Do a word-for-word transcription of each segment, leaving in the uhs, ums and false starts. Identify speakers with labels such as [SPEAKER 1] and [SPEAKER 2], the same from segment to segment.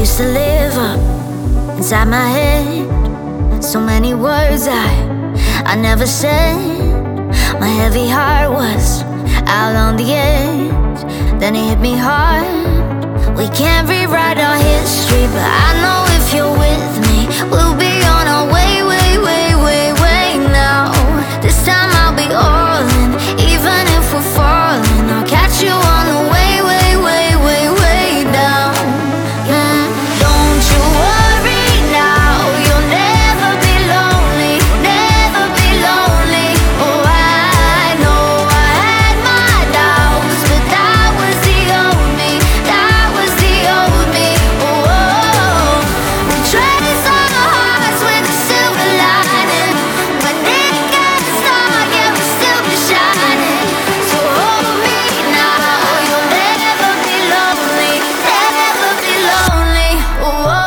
[SPEAKER 1] used to live up inside my head. So many words I, I never said. My heavy heart was out on the edge. Then it hit me hard. We can't rewrite our history, but I know if you're with me, we'll be on our way, way, way, way, way now. This time I'll be all in, even if we're falling. I'll catch you on the way, way, way, way, way down. Mm. Don't you worry now, you'll never be lonely, never be lonely. Oh, I know I had my doubts, but that was the old me, that was the old me. Oh, oh, oh. We trace our hearts with a silver lining. When it gets dark, yeah, we'll still be shining. So hold me now, you'll never be lonely, never be lonely. Oh, oh, oh.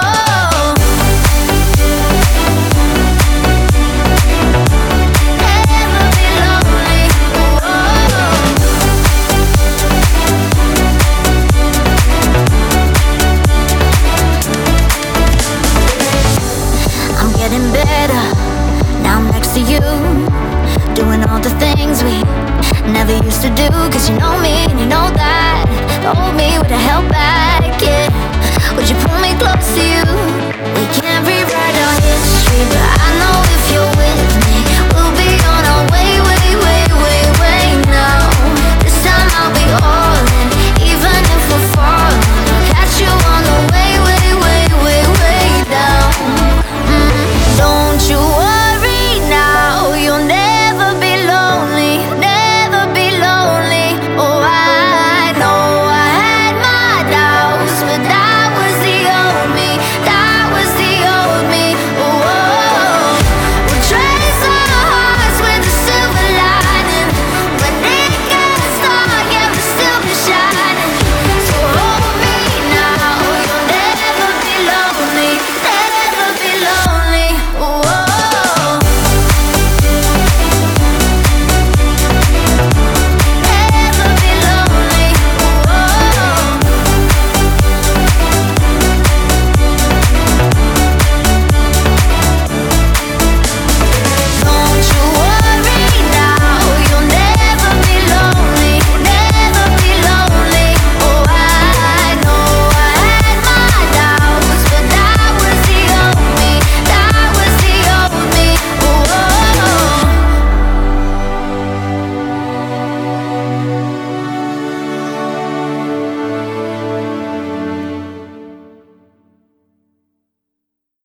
[SPEAKER 1] Never be lonely. Oh, oh, oh. I'm getting better, now I'm next to you, doing all the things we never used to do. Cause you know me and you know that the old me would've held back, yeah. Would you pull me close to you? We can't rewrite our history, but I know if you're with me,